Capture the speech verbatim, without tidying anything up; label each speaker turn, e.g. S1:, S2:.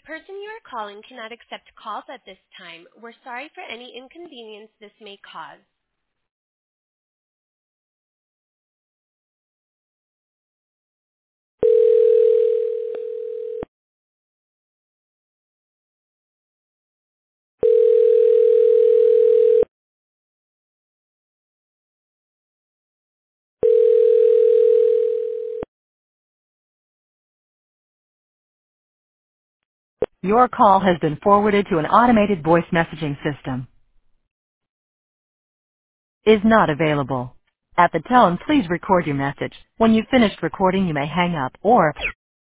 S1: person you are calling cannot accept calls at this time. We're sorry for any inconvenience this may cause.
S2: Your call has been forwarded to an automated voice messaging system. Is not available. At the tone, please record your message. When you've finished recording, you may hang up or